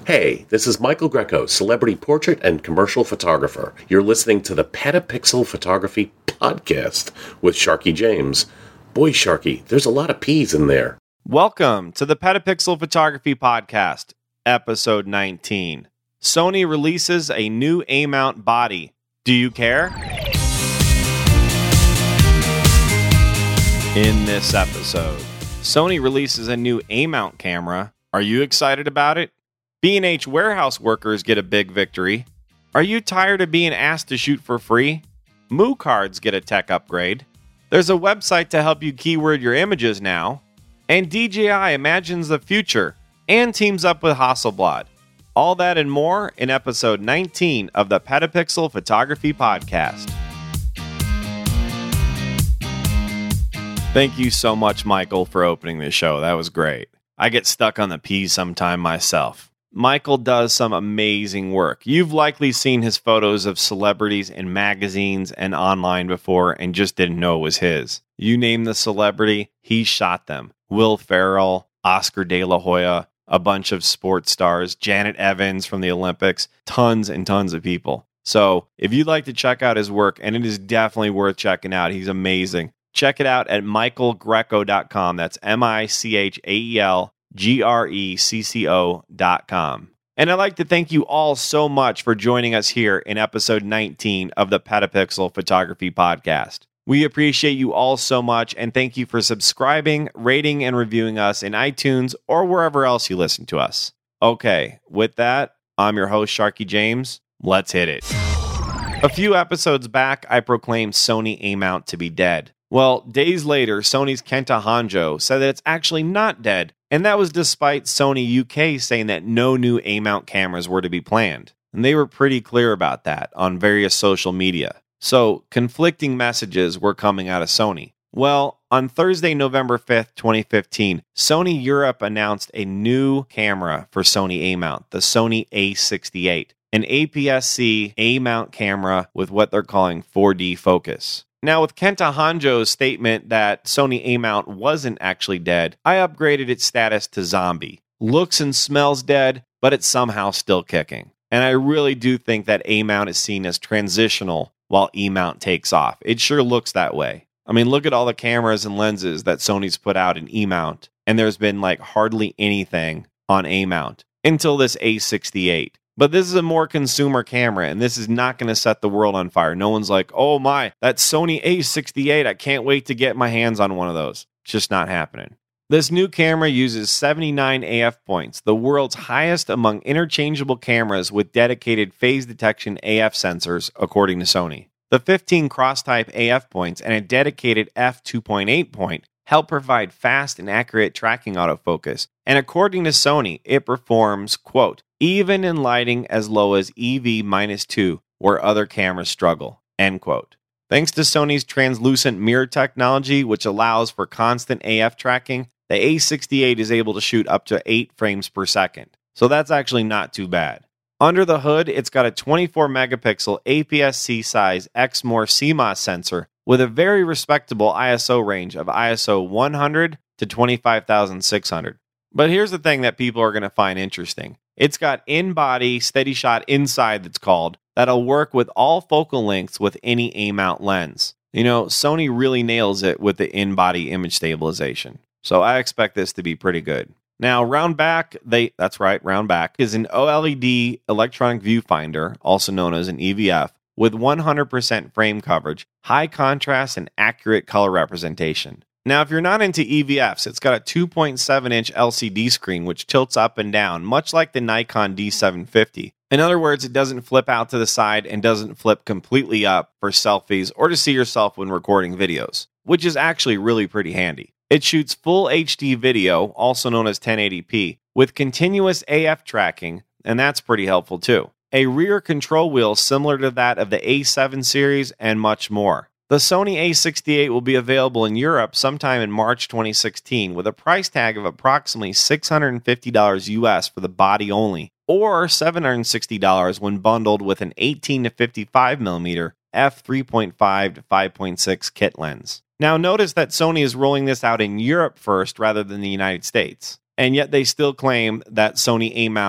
Hey, this is Michael Greco, celebrity portrait and commercial photographer. You're listening to the Petapixel Photography Podcast with Sharky James. Boy, Sharky, there's a lot of P's in there. Welcome to the Petapixel Photography Podcast, episode 19. Sony releases a new A-mount body. Do you care? In this episode, Sony releases a new A-mount camera. Are you excited about it? B&H warehouse workers get a big victory. Are you tired of being asked to shoot for free? Moo cards get a tech upgrade. There's a website to help you keyword your images now. And DJI imagines the future and teams up with Hasselblad. All that and more in episode 19 of the Petapixel Photography Podcast. Thank you so much, Michael, for opening this show. That was great. I get stuck on the P's sometime myself. Michael does some amazing work. You've likely seen his photos of celebrities in magazines and online before and just didn't know it was his. You name the celebrity, he shot them. Will Ferrell, Oscar De La Hoya, a bunch of sports stars, Janet Evans from the Olympics, tons and tons of people. So if you'd like to check out his work, and it is definitely worth checking out, he's amazing. Check it out at michaelgreco.com. That's MichaelGreco.com. And I'd like to thank you all so much for joining us here in episode 19 of the Petapixel Photography Podcast. We appreciate you all so much, and thank you for subscribing, rating, and reviewing us in iTunes or wherever else you listen to us. Okay, with that, I'm your host, Sharky James. Let's hit it. A few episodes back, I proclaimed Sony A-mount to be dead. Well, days later, Sony's Kenta Honjo said that it's actually not dead, and that was despite Sony UK saying that no new A-mount cameras were to be planned. And they were pretty clear about that on various social media. So, conflicting messages were coming out of Sony. Well, on Thursday, November 5th, 2015, Sony Europe announced a new camera for Sony A-mount, the Sony A68, an APS-C A-mount camera with what they're calling 4D focus. Now, with Kenta Honjo's statement that Sony A-mount wasn't actually dead, I upgraded its status to zombie. Looks and smells dead, but it's somehow still kicking. And I really do think that A-mount is seen as transitional while E-mount takes off. It sure looks that way. I mean, look at all the cameras and lenses that Sony's put out in E-mount, and there's been like hardly anything on A-mount until this A68. But this is a more consumer camera, and this is not going to set the world on fire. No one's like, oh my, that Sony A68, I can't wait to get my hands on one of those. It's just not happening. This new camera uses 79 AF points, the world's highest among interchangeable cameras with dedicated phase detection AF sensors, according to Sony. The 15 cross-type AF points and a dedicated f2.8 point help provide fast and accurate tracking autofocus. And according to Sony, it performs, quote, even in lighting as low as EV-2, where other cameras struggle, end quote. Thanks to Sony's translucent mirror technology, which allows for constant AF tracking, the A68 is able to shoot up to 8 frames per second. So that's actually not too bad. Under the hood, it's got a 24-megapixel APS-C size Exmor CMOS sensor with a very respectable ISO range of ISO 100 to 25,600. But here's the thing that people are going to find interesting. It's got in-body steady shot inside that's called, that'll work with all focal lengths with any A-mount lens. You know, Sony really nails it with the in-body image stabilization. So I expect this to be pretty good. Now, round back, round back is an OLED electronic viewfinder, also known as an EVF, with 100% frame coverage, high contrast, and accurate color representation. Now, if you're not into EVFs, it's got a 2.7-inch LCD screen which tilts up and down, much like the Nikon D750. In other words, it doesn't flip out to the side and doesn't flip completely up for selfies or to see yourself when recording videos, which is actually really pretty handy. It shoots full HD video, also known as 1080p, with continuous AF tracking, and that's pretty helpful too. A rear control wheel similar to that of the A7 series, and much more. The Sony A68 will be available in Europe sometime in March 2016 with a price tag of approximately $650 US for the body only, or $760 when bundled with an 18 to 55mm f3.5 to 5.6 kit lens. Now notice that Sony is rolling this out in Europe first rather than the United States, and yet they still claim that Sony A-mount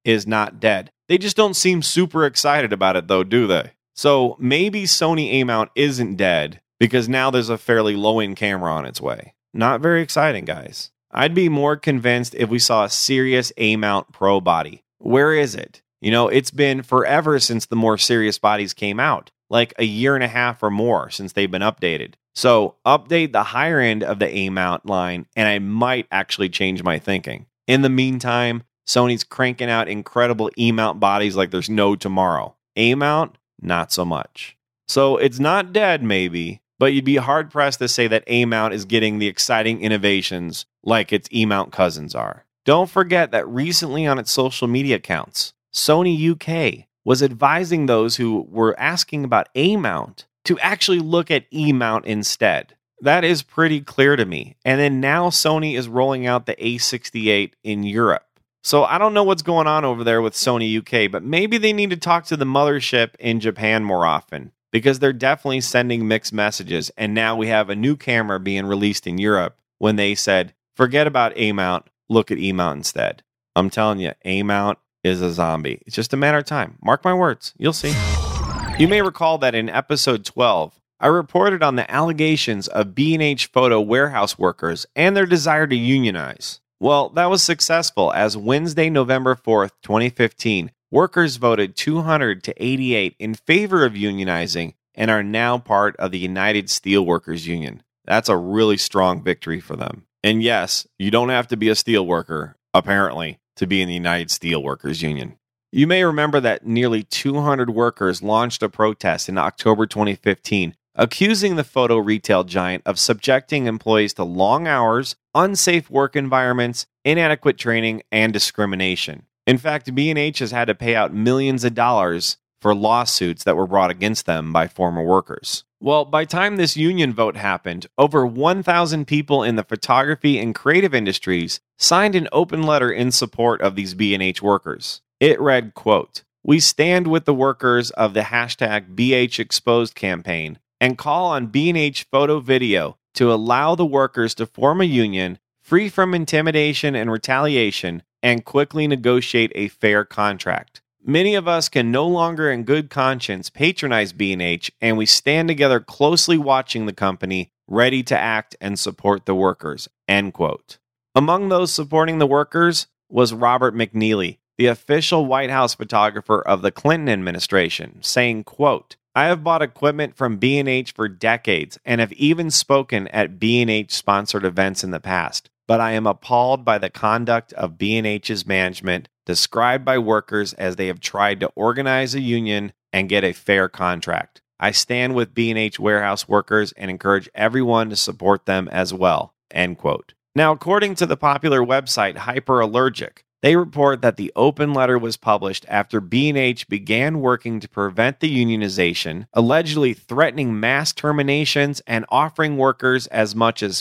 is not dead. They just don't seem super excited about it though, do they? So maybe Sony A-mount isn't dead because now there's a fairly low-end camera on its way. Not very exciting, guys. I'd be more convinced if we saw a serious A-mount Pro body. Where is it? It's been forever since the more serious bodies came out, like a year and a half or more since they've been updated. So update the higher end of the A-mount line, and I might actually change my thinking. In the meantime, Sony's cranking out incredible E-mount bodies like there's no tomorrow. A-mount, not so much. So it's not dead, maybe, but you'd be hard-pressed to say that A-mount is getting the exciting innovations like its E-mount cousins are. Don't forget that recently on its social media accounts, Sony UK was advising those who were asking about A-mount to actually look at E-mount instead. That is pretty clear to me. And then now Sony is rolling out the A68 in Europe. So I don't know what's going on over there with Sony UK, but maybe they need to talk to the mothership in Japan more often, because they're definitely sending mixed messages. And now we have a new camera being released in Europe when they said, forget about A-mount, look at E-mount instead. I'm telling you, A-mount is a zombie. It's just a matter of time. Mark my words. You'll see. You may recall that in episode 12, I reported on the allegations of B&H Photo warehouse workers and their desire to unionize. Well, that was successful as Wednesday, November 4th, 2015, workers voted 200 to 88 in favor of unionizing and are now part of the United Steelworkers Union. That's a really strong victory for them. And yes, you don't have to be a steelworker, apparently, to be in the United Steelworkers Union. You may remember that nearly 200 workers launched a protest in October 2015, accusing the photo retail giant of subjecting employees to long hours, unsafe work environments, inadequate training, and discrimination. In fact, B&H has had to pay out millions of dollars for lawsuits that were brought against them by former workers. Well, by the time this union vote happened, over 1,000 people in the photography and creative industries signed an open letter in support of these B&H workers. It read, quote, "We stand with the workers of the hashtag BHExposed campaign and call on B&H Photo Video to allow the workers to form a union free from intimidation and retaliation and quickly negotiate a fair contract. Many of us can no longer in good conscience patronize B&H, and we stand together closely watching the company, ready to act and support the workers." End quote. Among those supporting the workers was Robert McNeely, the official White House photographer of the Clinton administration, saying, quote, "I have bought equipment from B&H for decades and have even spoken at B&H sponsored events in the past, but I am appalled by the conduct of B&H's management described by workers as they have tried to organize a union and get a fair contract. I stand with B&H warehouse workers and encourage everyone to support them as well." End quote. Now, according to the popular website Hyperallergic, they report that the open letter was published after B&H began working to prevent the unionization, allegedly threatening mass terminations and offering workers as much as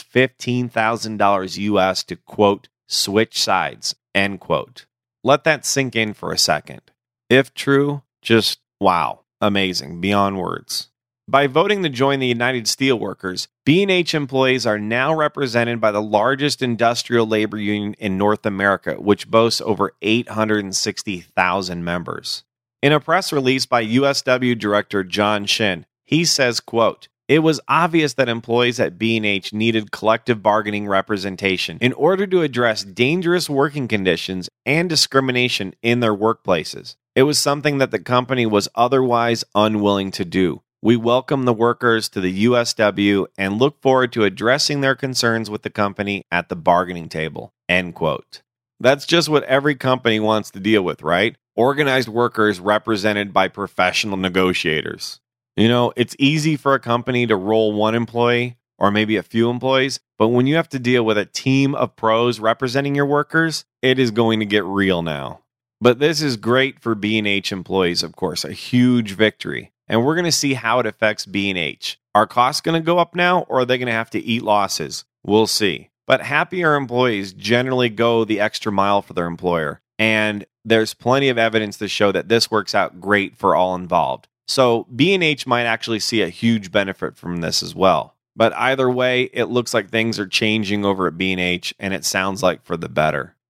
$15,000 US to, quote, "switch sides," end quote. Let that sink in for a second. If true, just wow, amazing, beyond words. By voting to join the United Steelworkers, B&H employees are now represented by the largest industrial labor union in North America, which boasts over 860,000 members. In a press release by USW Director John Shin, he says, quote, "It was obvious that employees at B&H needed collective bargaining representation in order to address dangerous working conditions and discrimination in their workplaces. It was something that the company was otherwise unwilling to do. We welcome the workers to the USW and look forward to addressing their concerns with the company at the bargaining table." End quote. That's just what every company wants to deal with, right? Organized workers represented by professional negotiators. You know, it's easy for a company to roll one employee or maybe a few employees, but when you have to deal with a team of pros representing your workers, it is going to get real now. But this is great for B&H employees, of course, a huge victory. And we're going to see how it affects B&H. Are costs going to go up now, or are they going to have to eat losses? We'll see. But happier employees generally go the extra mile for their employer. And there's plenty of evidence to show that this works out great for all involved. So B&H might actually see a huge benefit from this as well. But either way, it looks like things are changing over at B&H, and it sounds like for the better.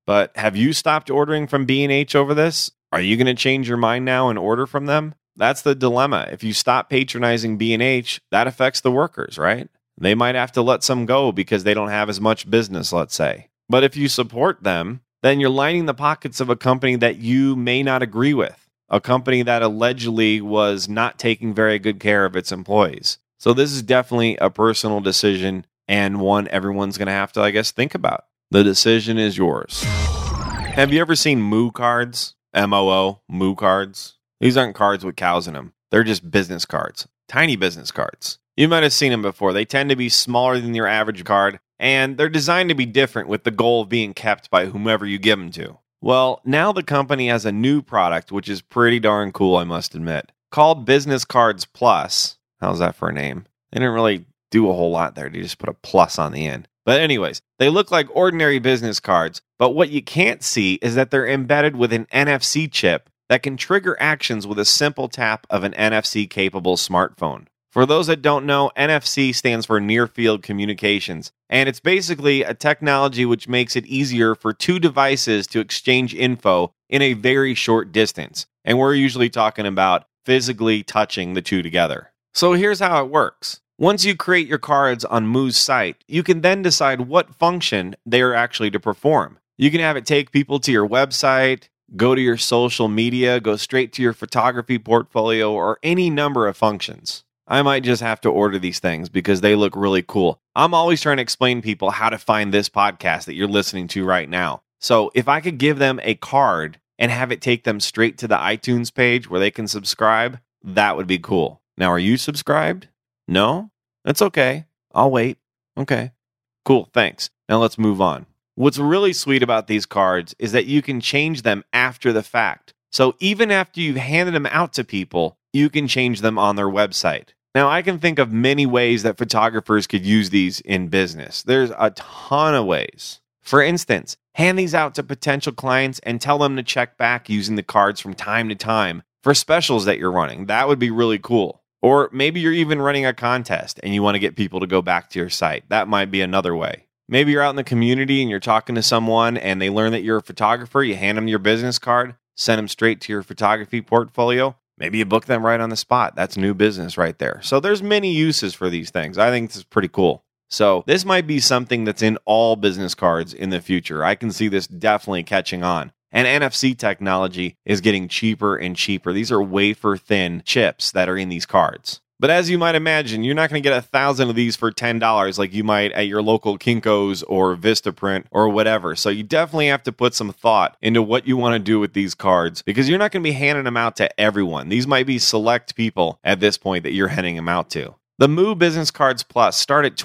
But have you stopped ordering from B&H over this? Are you going to change your mind now and order from them? That's the dilemma. If you stop patronizing B&H, that affects the workers, right? They might have to let some go because they don't have as much business, let's say. But if you support them, then you're lining the pockets of a company that you may not agree with, a company that allegedly was not taking very good care of its employees. So this is definitely a personal decision and one everyone's going to have to, I guess, think about. The decision is yours. Have you ever seen Moo cards? M-O-O, Moo cards? These aren't cards with cows in them. They're just business cards, tiny business cards. You might have seen them before. They tend to be smaller than your average card, and they're designed to be different with the goal of being kept by whomever you give them to. Well, now the company has a new product, which is pretty darn cool, I must admit, called Business Cards Plus. How's that for a name? They didn't really do a whole lot there. They just put a plus on the end. But anyways, they look like ordinary business cards, but what you can't see is that they're embedded with an NFC chip that can trigger actions with a simple tap of an NFC-capable smartphone. For those that don't know, NFC stands for Near Field Communications, and it's basically a technology which makes it easier for two devices to exchange info in a very short distance. And we're usually talking about physically touching the two together. So here's how it works. Once you create your cards on Moo's site, you can then decide what function they are actually to perform. You can have it take people to your website, go to your social media, go straight to your photography portfolio, or any number of functions. I might just have to order these things because they look really cool. I'm always trying to explain people how to find this podcast that you're listening to right now. So if I could give them a card and have it take them straight to the iTunes page where they can subscribe, that would be cool. Now, are you subscribed? No? That's okay. I'll wait. Okay. Cool, thanks. Now let's move on. What's really sweet about these cards is that you can change them after the fact. So even after you've handed them out to people, you can change them on their website. Now, I can think of many ways that photographers could use these in business. There's a ton of ways. For instance, hand these out to potential clients and tell them to check back using the cards from time to time for specials that you're running. That would be really cool. Or maybe you're even running a contest and you want to get people to go back to your site. That might be another way. Maybe you're out in the community and you're talking to someone and they learn that you're a photographer. You hand them your business card, send them straight to your photography portfolio. Maybe you book them right on the spot. That's new business right there. So there's many uses for these things. I think this is pretty cool. So this might be something that's in all business cards in the future. I can see this definitely catching on. And NFC technology is getting cheaper and cheaper. These are wafer-thin chips that are in these cards. But as you might imagine, you're not going to get 1,000 of these for $10 like you might at your local Kinko's or Vistaprint or whatever. So you definitely have to put some thought into what you want to do with these cards because you're not going to be handing them out to everyone. These might be select people at this point that you're handing them out to. The Moo Business Cards Plus start at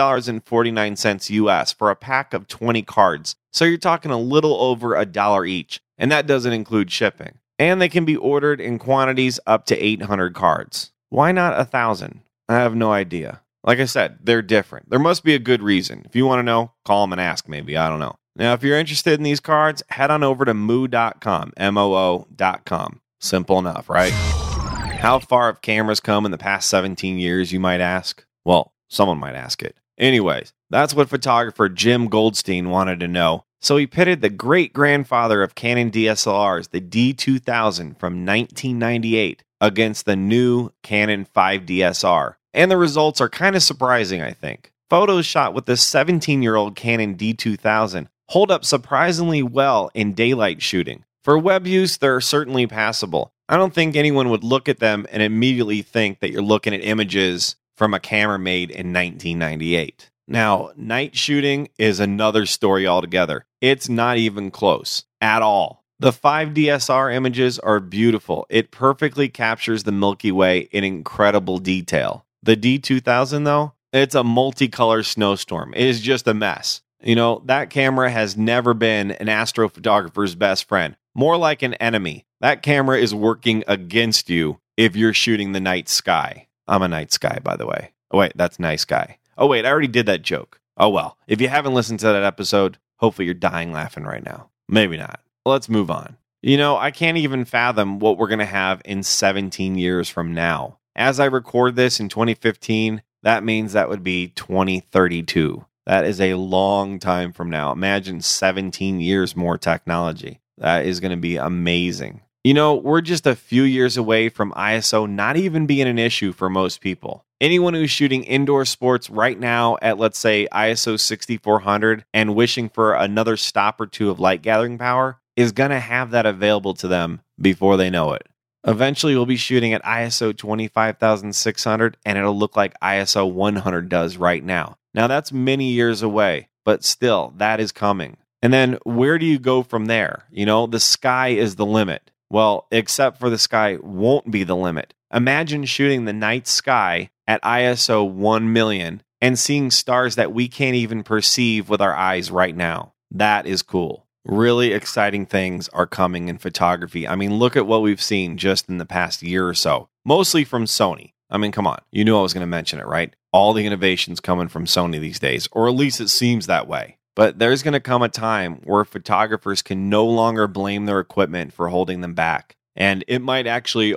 $22.49 US for a pack of 20 cards. So you're talking a little over $1 each, and that doesn't include shipping. And they can be ordered in quantities up to 800 cards. Why not 1,000? I have no idea. Like I said, they're different. There must be a good reason. If you want to know, call them and ask maybe. I don't know. Now, if you're interested in these cards, head on over to moo.com, M-O-O.com. Simple enough, right? How far have cameras come in the past 17 years, you might ask? Well, someone might ask it. Anyways, that's what photographer Jim Goldstein wanted to know. So he pitted the great-grandfather of Canon DSLRs, the D2000 from 1998, against the new Canon 5DSR. And the results are kind of surprising, I think. Photos shot with the 17-year-old Canon D2000 hold up surprisingly well in daylight shooting. For web use, they're certainly passable. I don't think anyone would look at them and immediately think that you're looking at images from a camera made in 1998. Now, night shooting is another story altogether. It's not even close at all. The 5DSR images are beautiful. It perfectly captures the Milky Way in incredible detail. The D2000, though, it's a multicolor snowstorm. It is just a mess. You know, that camera has never been an astrophotographer's best friend. More like an enemy. That camera is working against you if you're shooting the night sky. I'm a night sky, by the way. Oh, wait, that's nice guy. Oh, wait, I already did that joke. Oh, well. If you haven't listened to that episode, hopefully you're dying laughing right now. Maybe not. Let's move on. You know, I can't even fathom what we're going to have in 17 years from now. As I record this in 2015, that means that would be 2032. That is a long time from now. Imagine 17 years more technology. That is going to be amazing. You know, we're just a few years away from ISO not even being an issue for most people. Anyone who's shooting indoor sports right now at, let's say, ISO 6400 and wishing for another stop or two of light gathering power is going to have that available to them before they know it. Eventually, we'll be shooting at ISO 25600 and it'll look like ISO 100 does right now. Now, that's many years away, but still, that is coming. And then where do you go from there? You know, the sky is the limit. Well, except for the sky won't be the limit. Imagine shooting the night sky at ISO 1 million and seeing stars that we can't even perceive with our eyes right now. That is cool. Really exciting things are coming in photography. I mean, look at what we've seen just in the past year or so, mostly from Sony. I mean, come on. You knew I was going to mention it, right? All the innovations coming from Sony these days, or at least it seems that way. But there's going to come a time where photographers can no longer blame their equipment for holding them back. And it might actually,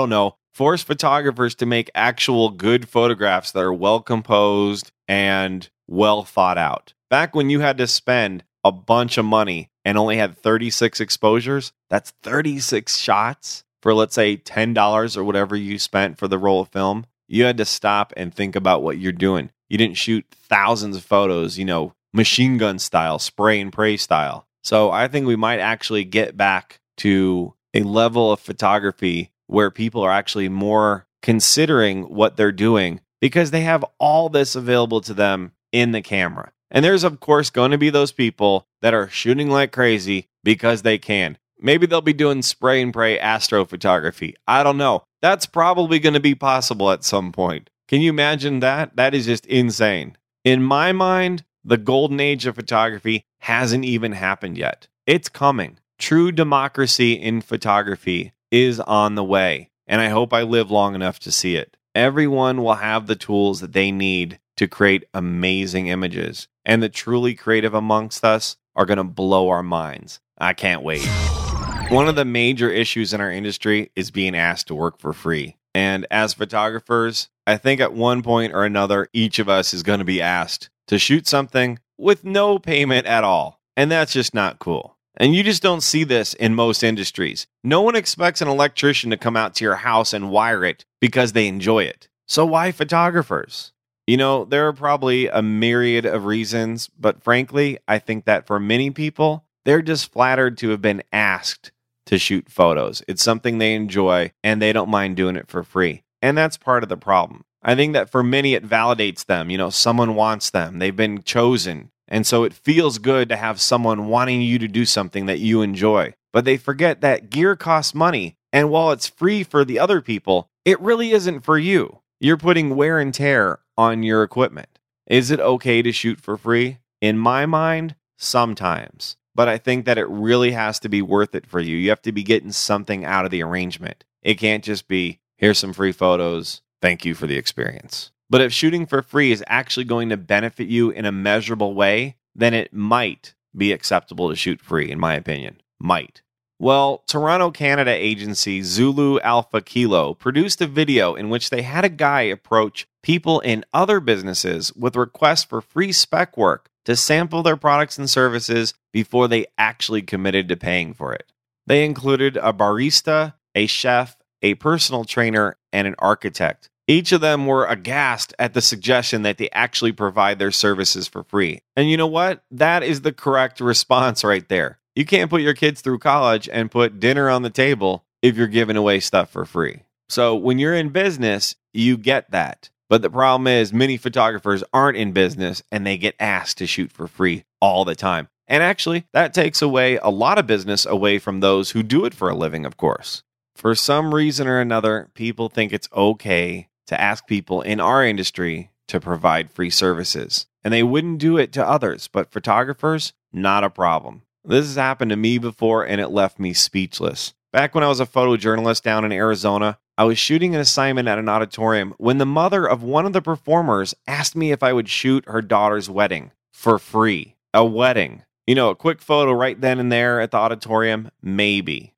force photographers to make actual good photographs that are well composed and well thought out. Back when you had to spend a bunch of money and only had 36 exposures, that's 36 shots for, let's say, $10 or whatever you spent for the roll of film. You had to stop and think about what you're doing. You didn't shoot thousands of photos, machine gun style, spray and pray style. So I think we might actually get back to a level of photography where people are actually more considering what they're doing because they have all this available to them in the camera. And there's, of course, going to be those people that are shooting like crazy because they can. Maybe they'll be doing spray and pray astrophotography. I don't know. That's probably going to be possible at some point. Can you imagine that? That is just insane. In my mind, the golden age of photography hasn't even happened yet. It's coming. True democracy in photography is on the way, and I hope I live long enough to see it. Everyone will have the tools that they need to create amazing images, and the truly creative amongst us are going to blow our minds. I can't wait. One of the major issues in our industry is being asked to work for free. And as photographers, I think at one point or another, each of us is going to be asked to shoot something with no payment at all. And that's just not cool. And you just don't see this in most industries. No one expects an electrician to come out to your house and wire it because they enjoy it. So why photographers? There are probably a myriad of reasons, but frankly, I think that for many people, they're just flattered to have been asked to shoot photos. It's something they enjoy, and they don't mind doing it for free. And that's part of the problem. I think that for many, it validates them. Someone wants them. They've been chosen. And so it feels good to have someone wanting you to do something that you enjoy. But they forget that gear costs money. And while it's free for the other people, it really isn't for you. You're putting wear and tear on your equipment. Is it okay to shoot for free? In my mind, sometimes. But I think that it really has to be worth it for you. You have to be getting something out of the arrangement. It can't just be, here's some free photos. Thank you for the experience. But if shooting for free is actually going to benefit you in a measurable way, then it might be acceptable to shoot free, in my opinion. Might. Well, Toronto, Canada agency Zulu Alpha Kilo produced a video in which they had a guy approach people in other businesses with requests for free spec work to sample their products and services before they actually committed to paying for it. They included a barista, a chef, a personal trainer, and an architect. Each of them were aghast at the suggestion that they actually provide their services for free. And you know what? That is the correct response right there. You can't put your kids through college and put dinner on the table if you're giving away stuff for free. So when you're in business, you get that. But the problem is many photographers aren't in business and they get asked to shoot for free all the time. And actually, that takes away a lot of business away from those who do it for a living, of course. For some reason or another, people think it's okay to ask people in our industry to provide free services. And they wouldn't do it to others, but photographers, not a problem. This has happened to me before and it left me speechless. Back when I was a photojournalist down in Arizona, I was shooting an assignment at an auditorium when the mother of one of the performers asked me if I would shoot her daughter's wedding for free. A wedding. A quick photo right then and there at the auditorium, maybe.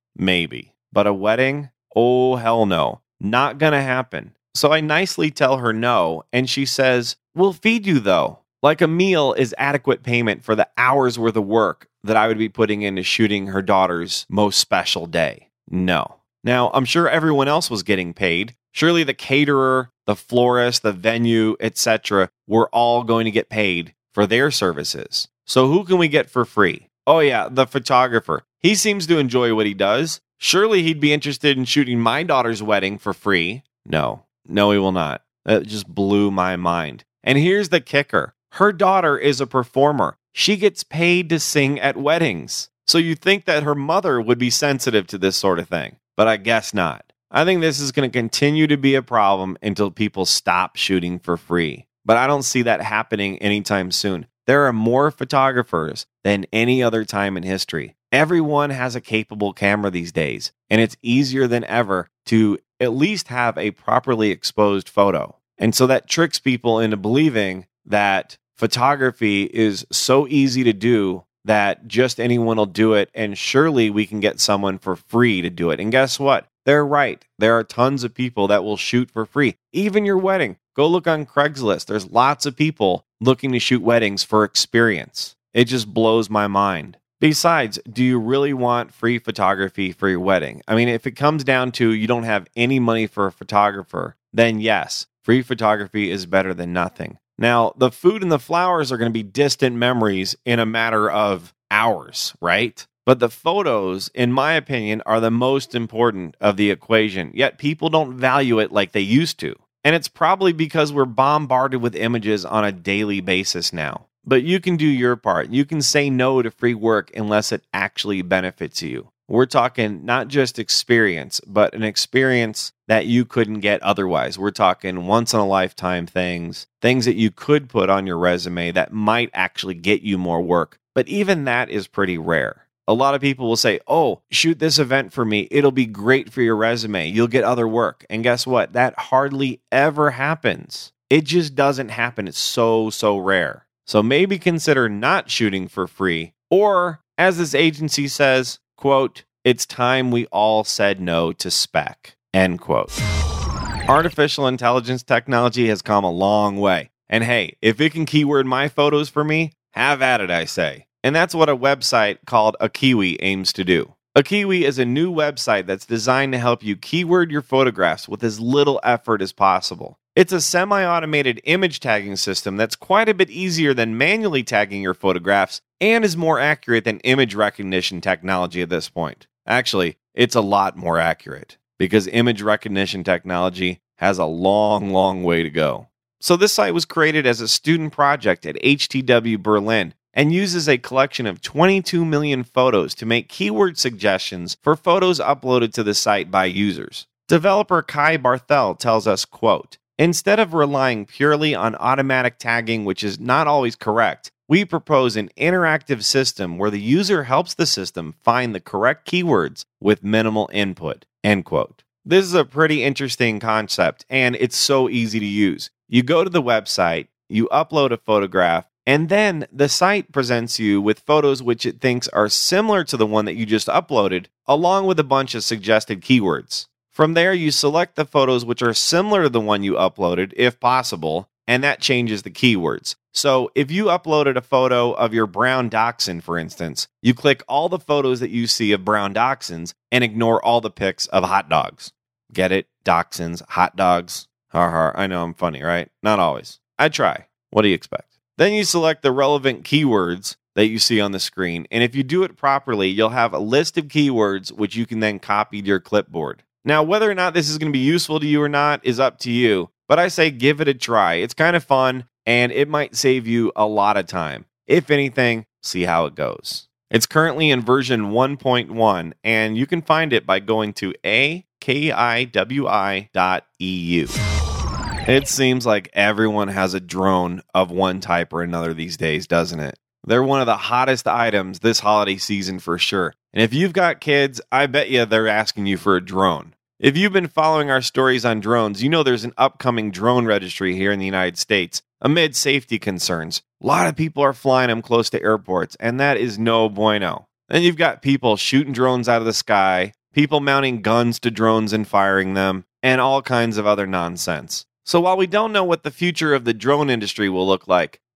But a wedding? Oh, hell no. Not gonna happen. So I nicely tell her no, and she says, "We'll feed you though." Like a meal is adequate payment for the hours worth of work that I would be putting into shooting her daughter's most special day. No. Now, I'm sure everyone else was getting paid. Surely the caterer, the florist, the venue, etc. were all going to get paid for their services. So who can we get for free? Oh yeah, the photographer. He seems to enjoy what he does. Surely he'd be interested in shooting my daughter's wedding for free. No, he will not. That just blew my mind. And here's the kicker. Her daughter is a performer. She gets paid to sing at weddings. So you think that her mother would be sensitive to this sort of thing, but I guess not. I think this is going to continue to be a problem until people stop shooting for free. But I don't see that happening anytime soon. There are more photographers than any other time in history. Everyone has a capable camera these days, and it's easier than ever to at least have a properly exposed photo. And so that tricks people into believing that photography is so easy to do that just anyone will do it, and surely we can get someone for free to do it. And guess what? They're right. There are tons of people that will shoot for free. Even your wedding. Go look on Craigslist. There's lots of people looking to shoot weddings for experience. It just blows my mind. Besides, do you really want free photography for your wedding? I mean, if it comes down to you don't have any money for a photographer, then yes, free photography is better than nothing. Now, the food and the flowers are going to be distant memories in a matter of hours, right? But the photos, in my opinion, are the most important of the equation, yet people don't value it like they used to. And it's probably because we're bombarded with images on a daily basis now. But you can do your part. You can say no to free work unless it actually benefits you. We're talking not just experience, but an experience that you couldn't get otherwise. We're talking once-in-a-lifetime things that you could put on your resume that might actually get you more work. But even that is pretty rare. A lot of people will say, oh, shoot this event for me. It'll be great for your resume. You'll get other work. And guess what? That hardly ever happens. It just doesn't happen. It's so rare. So maybe consider not shooting for free. Or, as this agency says, quote, it's time we all said no to spec, end quote. Artificial intelligence technology has come a long way. And hey, if it can keyword my photos for me, have at it, I say. And that's what a website called Akiwi aims to do. Akiwi is a new website that's designed to help you keyword your photographs with as little effort as possible. It's a semi-automated image tagging system that's quite a bit easier than manually tagging your photographs and is more accurate than image recognition technology at this point. Actually, it's a lot more accurate because image recognition technology has a long way to go. So this site was created as a student project at HTW Berlin and uses a collection of 22 million photos to make keyword suggestions for photos uploaded to the site by users. Developer Kai Barthel tells us, quote, instead of relying purely on automatic tagging, which is not always correct, we propose an interactive system where the user helps the system find the correct keywords with minimal input, end quote. This is a pretty interesting concept, and it's so easy to use. You go to the website, you upload a photograph, and then the site presents you with photos which it thinks are similar to the one that you just uploaded, along with a bunch of suggested keywords. From there, you select the photos which are similar to the one you uploaded, if possible, and that changes the keywords. So if you uploaded a photo of your brown dachshund, for instance, you click all the photos that you see of brown dachshunds and ignore all the pics of hot dogs. Get it? Dachshunds, hot dogs. I know I'm funny, right? Not always. I try. What do you expect? Then you select the relevant keywords that you see on the screen, and if you do it properly, you'll have a list of keywords which you can then copy to your clipboard. Now, whether or not this is going to be useful to you or not is up to you, but I say give it a try. It's kind of fun, and it might save you a lot of time. If anything, see how it goes. It's currently in version 1.1, and you can find it by going to akiwi.eu. It seems like everyone has a drone of one type or another these days, doesn't it? They're one of the hottest items this holiday season for sure. And if you've got kids, I bet you they're asking you for a drone. If you've been following our stories on drones, you know there's an upcoming drone registry here in the United States amid safety concerns. A lot of people are flying them close to airports, and that is no bueno. Then you've got people shooting drones out of the sky, people mounting guns to drones and firing them, and all kinds of other nonsense. So while we don't know what the future of the drone industry will look like,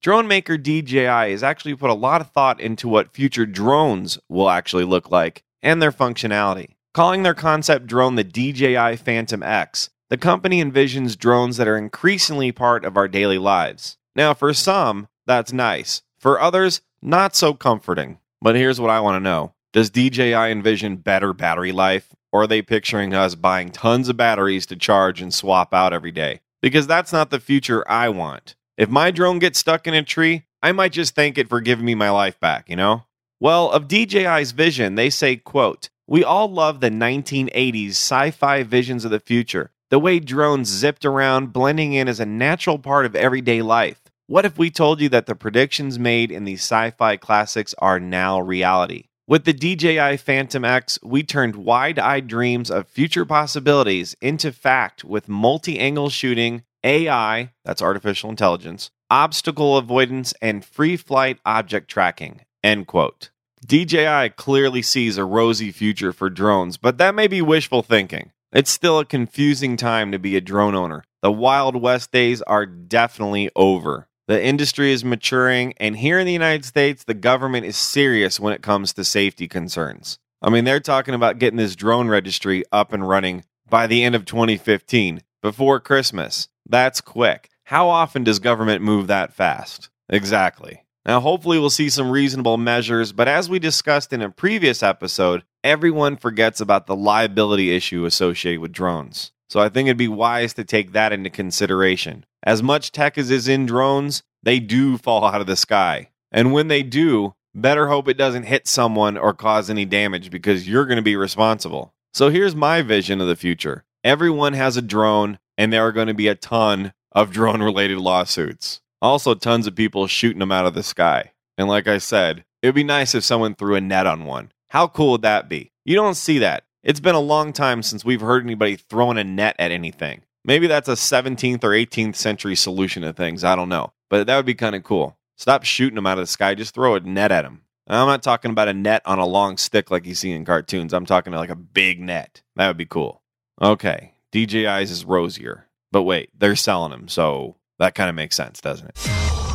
drone maker DJI has actually put a lot of thought into what future drones will actually look like and their functionality. Calling their concept drone the DJI Phantom X, the company envisions drones that are increasingly part of our daily lives. Now, for some, that's nice. For others, not so comforting. But here's what I want to know. Does DJI envision better battery life? Or are they picturing us buying tons of batteries to charge and swap out every day? Because that's not the future I want. If my drone gets stuck in a tree, I might just thank it for giving me my life back, you know? Well, of DJI's vision, they say, quote, "We all love the 1980s sci-fi visions of the future, the way drones zipped around, blending in as a natural part of everyday life. What if we told you that the predictions made in these sci-fi classics are now reality? With the DJI Phantom X, we turned wide-eyed dreams of future possibilities into fact with multi-angle shooting, AI, that's artificial intelligence, obstacle avoidance, and free flight object tracking," end quote. DJI clearly sees a rosy future for drones, but that may be wishful thinking. It's still a confusing time to be a drone owner. The Wild West days are definitely over. The industry is maturing, and here in the United States, the government is serious when it comes to safety concerns. I mean, they're talking about getting this drone registry up and running by the end of 2015, before Christmas. That's quick. How often does government move that fast? Exactly. Now, hopefully we'll see some reasonable measures, but as we discussed in a previous episode, everyone forgets about the liability issue associated with drones. So I think it'd be wise to take that into consideration. As much tech as is in drones, they do fall out of the sky. And when they do, better hope it doesn't hit someone or cause any damage because you're going to be responsible. So here's my vision of the future. Everyone has a drone, and there are going to be a ton of drone-related lawsuits. Also, tons of people shooting them out of the sky. And like I said, it would be nice if someone threw a net on one. How cool would that be? You don't see that. It's been a long time since we've heard anybody throwing a net at anything. Maybe that's a 17th or 18th century solution to things. I don't know. But that would be kind of cool. Stop shooting them out of the sky. Just throw a net at them. I'm not talking about a net on a long stick like you see in cartoons. I'm talking like a big net. That would be cool. Okay, DJI's is rosier. But wait, they're selling them, so that kind of makes sense, doesn't it?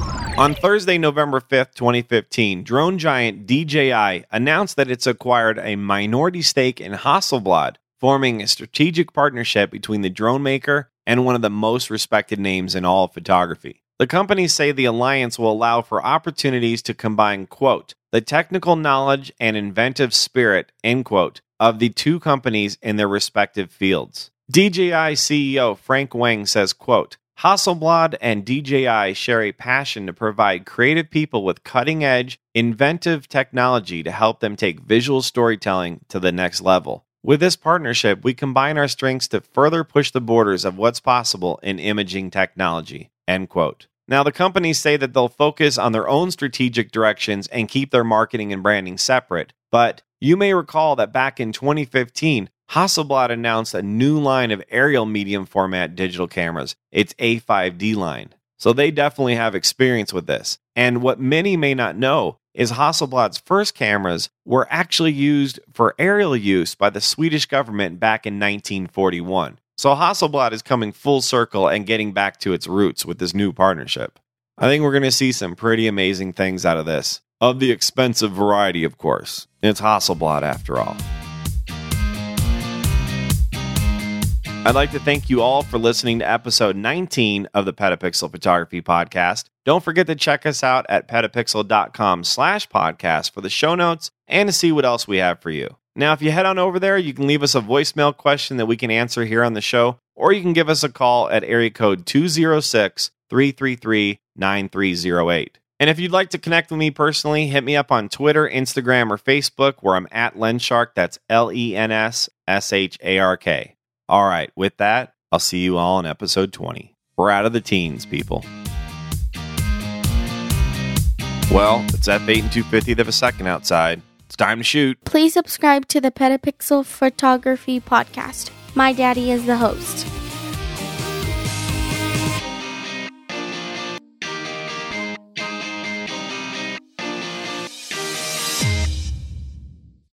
On Thursday, November 5th, 2015, drone giant DJI announced that it's acquired a minority stake in Hasselblad, forming a strategic partnership between the drone maker and one of the most respected names in all of photography. The companies say the alliance will allow for opportunities to combine, quote, "the technical knowledge and inventive spirit," end quote, of the two companies in their respective fields. DJI CEO Frank Wang says, quote, "Hasselblad and DJI share a passion to provide creative people with cutting-edge, inventive technology to help them take visual storytelling to the next level. With this partnership, we combine our strengths to further push the borders of what's possible in imaging technology," end quote. Now, the companies say that they'll focus on their own strategic directions and keep their marketing and branding separate. But you may recall that back in 2015, Hasselblad announced a new line of aerial medium format digital cameras, its A5D line. So they definitely have experience with this. And what many may not know is Hasselblad's first cameras were actually used for aerial use by the Swedish government back in 1941. So Hasselblad is coming full circle and getting back to its roots with this new partnership. I think we're going to see some pretty amazing things out of this. Of the expensive variety, of course. It's Hasselblad after all. I'd like to thank you all for listening to episode 19 of the Petapixel Photography Podcast. Don't forget to check us out at petapixel.com/podcast for the show notes and to see what else we have for you. Now, if you head on over there, you can leave us a voicemail question that we can answer here on the show, or you can give us a call at area code 206-333-9308. And if you'd like to connect with me personally, hit me up on Twitter, Instagram, or Facebook, where I'm at Lenshark. That's LENSSHARK. All right, with that, I'll see you all in episode 20. We're out of the teens, people. Well, it's f8 and 2/50 of a second outside. It's time to shoot. Please subscribe to the Petapixel Photography Podcast. My daddy is the host.